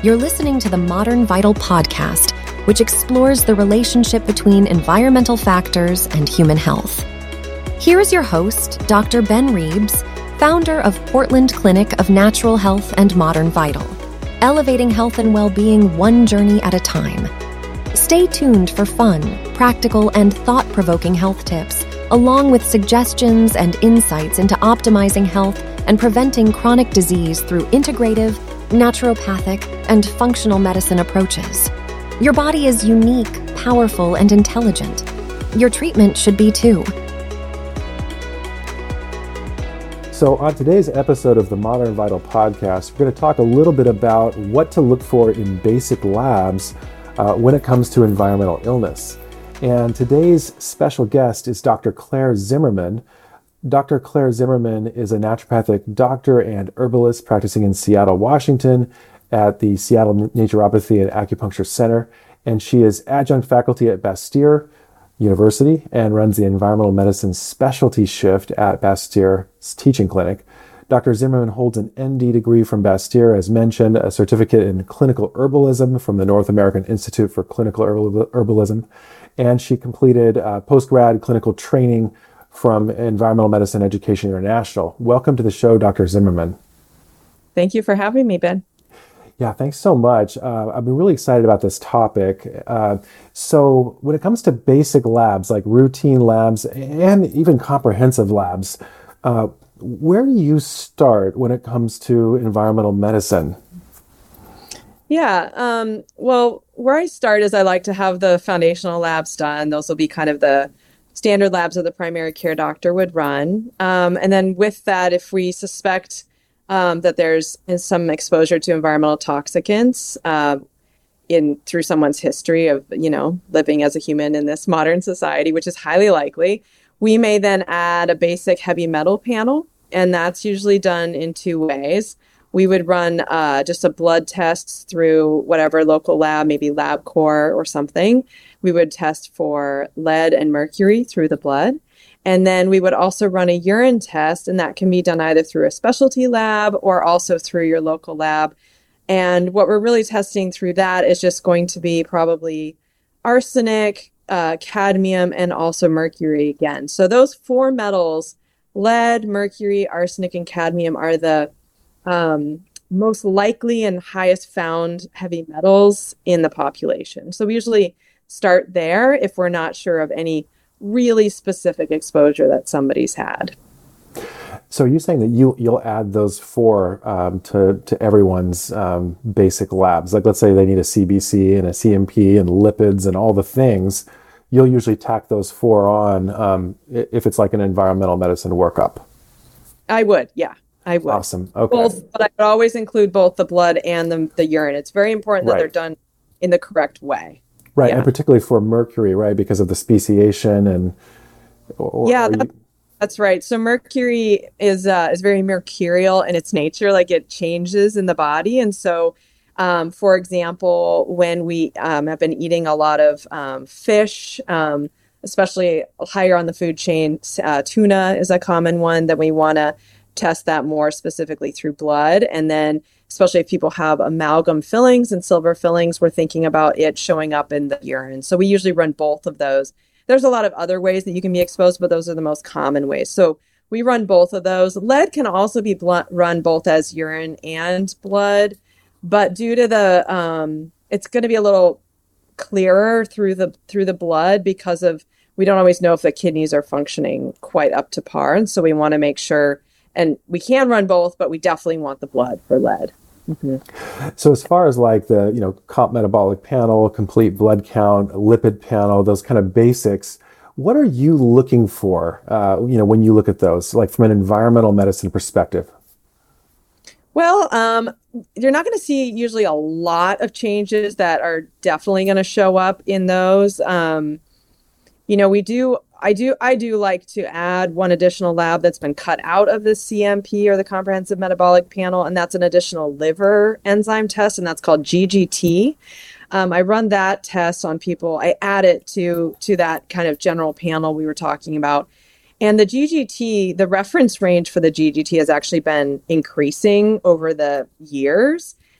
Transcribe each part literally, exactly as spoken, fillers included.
You're listening to the Modern Vital podcast, which explores the relationship between environmental factors and human health. Here is your host, Doctor Ben Reebs, founder of Portland Clinic of Natural Health and Modern Vital, elevating health and well-being one journey at a time. Stay tuned for fun, practical, and thought-provoking health tips, along with suggestions and insights into optimizing health and preventing chronic disease through integrative, naturopathic, and functional medicine approaches. Your body is unique, powerful, and intelligent. Your treatment should be too. So on today's episode of the Modern Vital podcast, we're going to talk a little bit about what to look for in basic labs uh, when it comes to environmental illness. And today's special guest is Doctor Claire Zimmerman. Doctor Claire Zimmerman is a naturopathic doctor and herbalist practicing in Seattle, Washington at the Seattle Naturopathy and Acupuncture Center. And she is adjunct faculty at Bastyr University and runs the environmental medicine specialty shift at Bastyr's teaching clinic. Doctor Zimmerman holds an M D degree from Bastyr, as mentioned, a certificate in clinical herbalism from the North American Institute for Clinical Herbalism, and she completed uh, post-grad clinical training from Environmental Medicine Education International. Welcome to the show, Doctor Zimmerman. Thank you for having me, Ben. Yeah, thanks so much. Uh, I've been really excited about this topic. Uh, so when it comes to basic labs, like routine labs and even comprehensive labs, uh, where do you start when it comes to environmental medicine? Yeah, um, well, where I start is I like to have the foundational labs done. Those will be kind of the standard labs that the primary care doctor would run. Um, and then with that, if we suspect Um, that there's some exposure to environmental toxicants uh, in through someone's history of, you know, living as a human in this modern society, which is highly likely. We may then add a basic heavy metal panel, and that's usually done in two ways. We would run uh, just a blood test through whatever local lab, maybe LabCorp or something. We would test for lead and mercury through the blood. And then we would also run a urine test, and that can be done either through a specialty lab or also through your local lab. And what we're really testing through that is just going to be probably arsenic, uh, cadmium, and also mercury again. So those four metals, lead, mercury, arsenic, and cadmium, are the um, most likely and highest found heavy metals in the population. So we usually start there if we're not sure of any really specific exposure that somebody's had. So you're saying that you, you'll add those four um, to, to everyone's um, basic labs. Like let's say they need a C B C and a C M P and lipids and all the things. You'll usually tack those four on um, if it's like an environmental medicine workup. I would, yeah, I would. Awesome, okay. Both, but I would always include both the blood and the, the urine. It's very important that Right. they're done in the correct way. Right, Yeah. and particularly for mercury, right, because of the speciation and... Or, yeah, or that, you... that's right. So mercury is uh, is very mercurial in its nature, like it changes in the body. And so, um, for example, when we um, have been eating a lot of um, fish, um, especially higher on the food chain, uh, tuna is a common one that we want to test that more specifically through blood. And then especially if people have amalgam fillings and silver fillings, we're thinking about it showing up in the urine. So we usually run both of those. There's a lot of other ways that you can be exposed, but those are the most common ways. So we run both of those. Lead can also be bl- run both as urine and blood, but due to the, um, it's going to be a little clearer through the through the blood because of, we don't always know if the kidneys are functioning quite up to par. And so we want to make sure, and we can run both, but we definitely want the blood for lead. Mm-hmm. So as far as like the, you know, comp metabolic panel, complete blood count, lipid panel, those kind of basics, what are you looking for, uh, you know, when you look at those, like from an environmental medicine perspective? Well, um, you're not going to see usually a lot of changes that are definitely going to show up in those. Um, you know, we do I do I do like to add one additional lab that's been cut out of the C M P or the Comprehensive Metabolic Panel, and that's an additional liver enzyme test, and that's called G G T. Um, I run that test on people. I add it to to that kind of general panel we were talking about. And the G G T, the reference range for the G G T has actually been increasing over the years.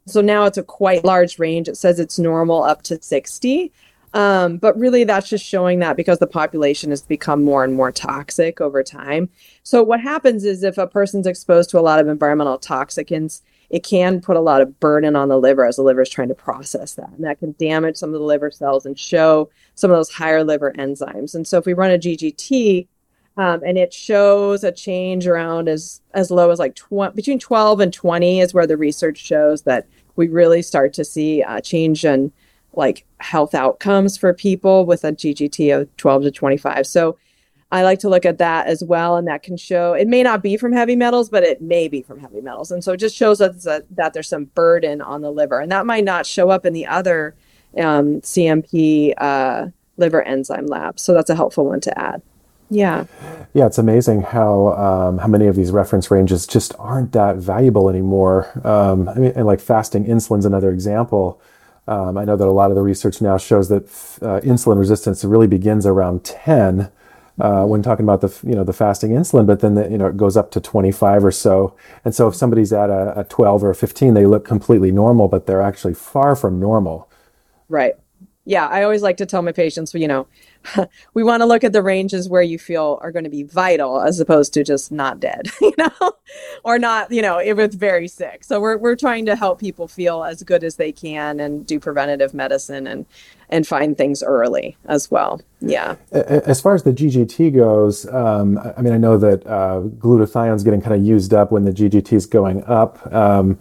So now it's a quite large range. It says it's normal up to sixty. Um, but really, that's just showing that because the population has become more and more toxic over time. So what happens is if a person's exposed to a lot of environmental toxicants, it can put a lot of burden on the liver as the liver is trying to process that. And that can damage some of the liver cells and show some of those higher liver enzymes. And so if we run a G G T um, and it shows a change around as, as low as like tw- between twelve and twenty is where the research shows that we really start to see a change in like health outcomes for people with a G G T of twelve to twenty-five. So I like to look at that as well. And that can show, it may not be from heavy metals, but it may be from heavy metals. And so it just shows us that, that there's some burden on the liver. And that might not show up in the other um, C M P uh, liver enzyme labs. So that's a helpful one to add. Yeah. Yeah, it's amazing how um, how many of these reference ranges just aren't that valuable anymore. Um, I mean, and like fasting insulin's another example. Um, I know that a lot of the research now shows that uh, insulin resistance really begins around ten uh, when talking about the you know the fasting insulin, but then the, you know it goes up to twenty-five or so. And so if somebody's at a, a twelve or a fifteen, they look completely normal, but they're actually far from normal. Right. Yeah, I always like to tell my patients, you know, we want to look at the ranges where you feel are going to be vital as opposed to just not dead, you know, or not, you know, if it's very sick. So we're we're trying to help people feel as good as they can and do preventative medicine and and find things early as well. Yeah. As far as the G G T goes, um, I mean, I know that uh, glutathione is getting kind of used up when the G G T is going up. Um,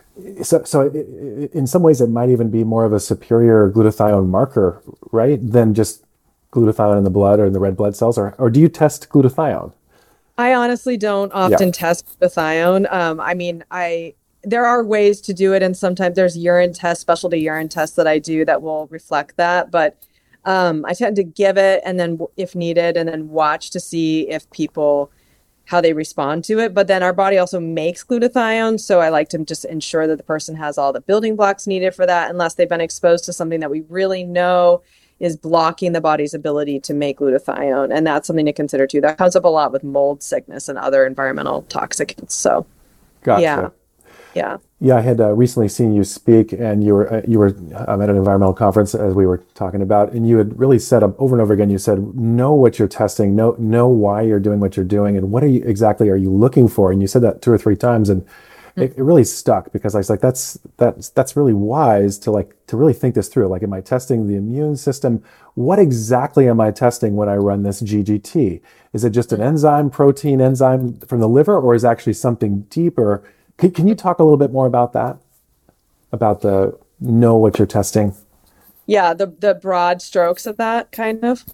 So, so it, in some ways, it might even be more of a superior glutathione marker, right, than just glutathione in the blood or in the red blood cells, or or do you test glutathione? I honestly don't often Yeah. test glutathione. Um, I mean, I there are ways to do it, and sometimes there's urine tests, specialty urine tests that I do that will reflect that. But um, I tend to give it, and then w- if needed, and then watch to see if people how they respond to it. But then our body also makes glutathione. So I like to just ensure that the person has all the building blocks needed for that, unless they've been exposed to something that we really know is blocking the body's ability to make glutathione. And that's something to consider too. That comes up a lot with mold sickness and other environmental toxicants. So Gotcha. yeah, yeah. Yeah, I had uh, recently seen you speak, and you were uh, you were um, at an environmental conference as we were talking about, and you had really said um, over and over again. You said, "Know what you're testing, know know why you're doing what you're doing, and what are you exactly are you looking for?" And you said that two or three times, and mm-hmm. it, it really stuck because I was like, "That's that's that's really wise to like to really think this through. Like, am I testing the immune system? What exactly am I testing when I run this G G T? Is it just an enzyme, protein enzyme from the liver, or is it actually something deeper?" Can, can you talk a little bit more about that? About the know what you're testing? Yeah, the the broad strokes of that kind of.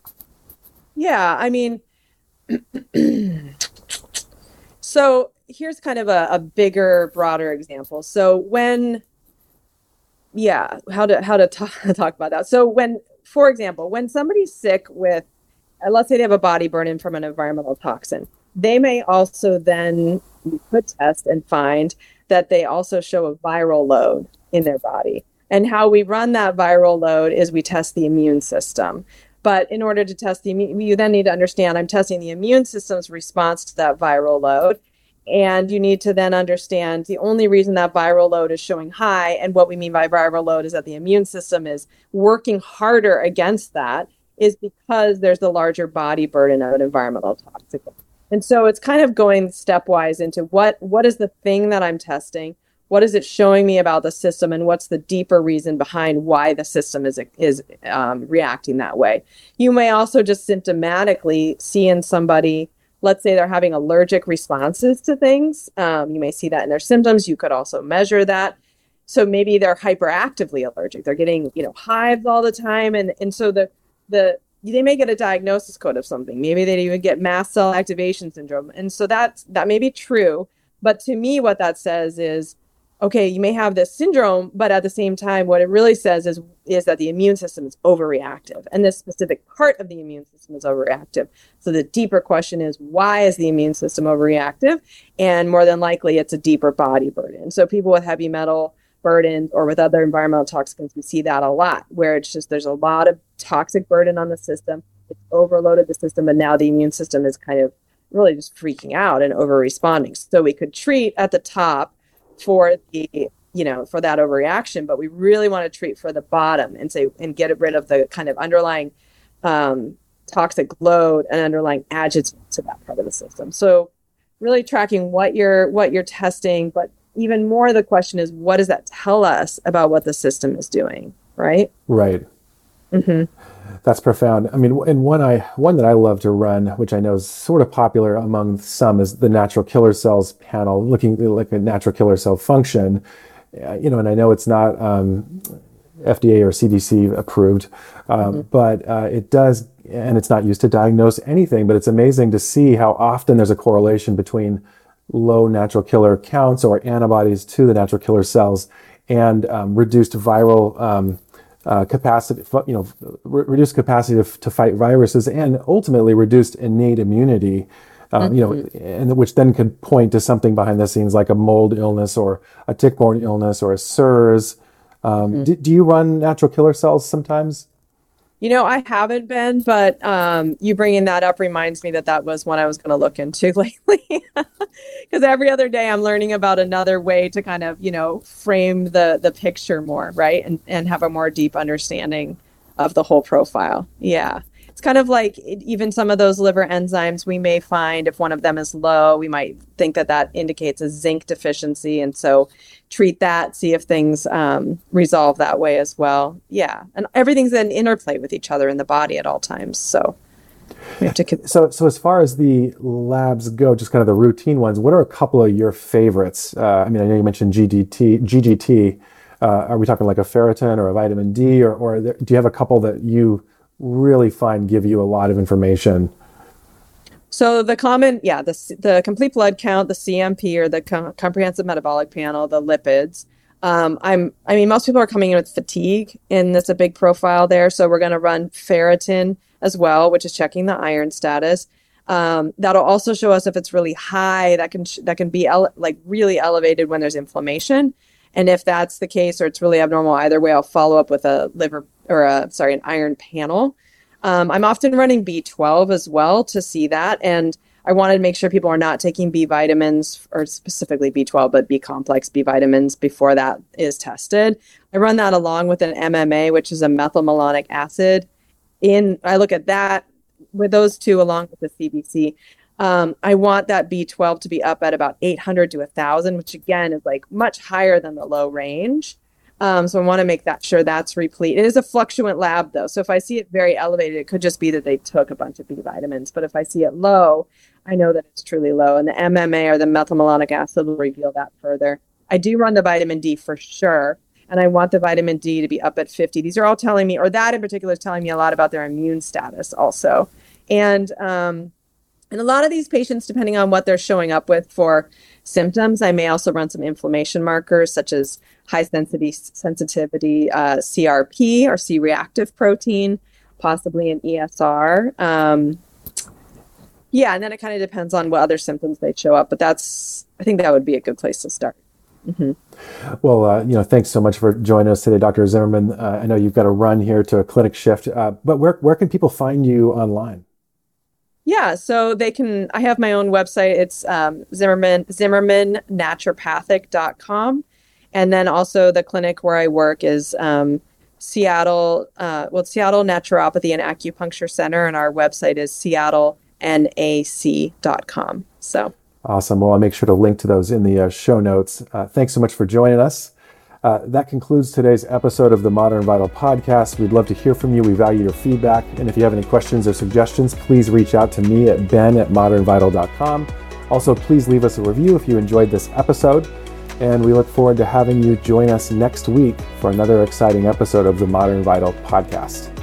Yeah, I mean, so here's kind of a, a bigger, broader example. So when, yeah, how to how to talk, talk about that. So when, for example, when somebody's sick with, uh, let's say they have a body burden from an environmental toxin, they may also then we could test and find that they also show a viral load in their body. And how we run that viral load is we test the immune system. But in order to test the immune, you then need to understand I'm testing the immune system's response to that viral load. And you need to then understand the only reason that viral load is showing high, and what we mean by viral load is that the immune system is working harder against that, is because there's the larger body burden of an environmental toxicant. And so it's kind of going stepwise into what what is the thing that I'm testing? What is it showing me about the system? And what's the deeper reason behind why the system is is um, reacting that way? You may also just symptomatically see in somebody, let's say they're having allergic responses to things. Um, you may see that in their symptoms. You could also measure that. So maybe they're hyperactively allergic. They're getting, you know, hives all the time. And, and so the the they may get a diagnosis code of something. Maybe they even get mast cell activation syndrome. And so that's, that may be true. But to me, what that says is, okay, you may have this syndrome, but at the same time, what it really says is, is that the immune system is overreactive. And this specific part of the immune system is overreactive. So the deeper question is, why is the immune system overreactive? And more than likely, it's a deeper body burden. So people with heavy metal burdens or with other environmental toxins, we see that a lot, where it's just there's a lot of toxic burden on the system. It's overloaded the system, and now the immune system is kind of really just freaking out and over responding. So we could treat at the top for the you know, for that overreaction, but we really want to treat for the bottom and say, and get rid of the kind of underlying um, toxic load and underlying adjuncts to that part of the system. So really tracking what you're, what you're testing, but even more the question is, what does that tell us about what the system is doing? Right. Right. Mm-hmm. That's profound. I mean, and one I one that I love to run, which I know is sort of popular among some, is the natural killer cells panel, looking like a natural killer cell function. Uh, you know, and I know it's not um, F D A or C D C approved, um, mm-hmm. but uh, it does, and it's not used to diagnose anything. But it's amazing to see how often there's a correlation between low natural killer counts or antibodies to the natural killer cells and um, reduced viral um, Uh, capacity, you know, re- reduced capacity to, to fight viruses, and ultimately reduced innate immunity, um, mm-hmm. you know, and which then could point to something behind the scenes like a mold illness or a tick-borne illness or a S I R S. Um, mm-hmm. do, do you run natural killer cells sometimes? You know, I haven't been, but um, you bringing that up reminds me that that was one I was going to look into lately. Because every other day I'm learning about another way to kind of, you know, frame the the picture more, right? And and have a more deep understanding of the whole profile. Yeah. It's kind of like even some of those liver enzymes we may find, if one of them is low, we might think that that indicates a zinc deficiency. And so treat that, see if things um, resolve that way as well. Yeah. And everything's in interplay with each other in the body at all times. So we have to. So, so as far as the labs go, just kind of the routine ones, what are a couple of your favorites? Uh, I mean, I know you mentioned G D T, G G T. Uh, are we talking like a ferritin or a vitamin D, or, or there, do you have a couple that you really find give you a lot of information? So the common, yeah, the the complete blood count, the C M P or the com- comprehensive metabolic panel, the lipids. Um, I'm, I mean, most people are coming in with fatigue, and that's a big profile there. So we're going to run ferritin as well, which is checking the iron status. Um, that'll also show us if it's really high. That can sh- that can be ele- like really elevated when there's inflammation. And if that's the case, or it's really abnormal either way, I'll follow up with a liver or a, sorry, an iron panel. Um, I'm often running B twelve as well to see that. And I wanted to make sure people are not taking B vitamins, or specifically B twelve, but B complex B vitamins before that is tested. I run that along with an M M A, which is a methylmalonic acid. In I look at that with those two along with the C B C. Um, I want that B twelve to be up at about eight hundred to one thousand, which again is like much higher than the low range. Um, so I want to make that sure that's replete. It is a fluctuant lab though. So if I see it very elevated, it could just be that they took a bunch of B vitamins. But if I see it low, I know that it's truly low. And the M M A or the methylmalonic acid will reveal that further. I do run the vitamin D for sure. And I want the vitamin D to be up at fifty. These are all telling me, or that in particular is telling me a lot about their immune status also. And, um, And a lot of these patients, depending on what they're showing up with for symptoms, I may also run some inflammation markers such as high sensitivity, sensitivity uh, C R P or C-reactive protein, possibly an E S R. Um, yeah, and then it kind of depends on what other symptoms they show up. But that's, I think that would be a good place to start. Mm-hmm. Well, uh, you know, thanks so much for joining us today, Doctor Zimmerman. Uh, I know you've got to run here to a clinic shift, uh, but where where can people find you online? Yeah, so they can, I have my own website. It's um, Zimmerman, Zimmerman Naturopathic dot com. And then also the clinic where I work is um, Seattle, uh, well, Seattle Naturopathy and Acupuncture Center. And our website is Seattle N A C dot com. So awesome. Well, I'll make sure to link to those in the uh, show notes. Uh, thanks so much for joining us. Uh, that concludes today's episode of the Modern Vital Podcast. We'd love to hear from you. We value your feedback. And if you have any questions or suggestions, please reach out to me at ben at modern vital dot com. Also, please leave us a review if you enjoyed this episode. And we look forward to having you join us next week for another exciting episode of the Modern Vital Podcast.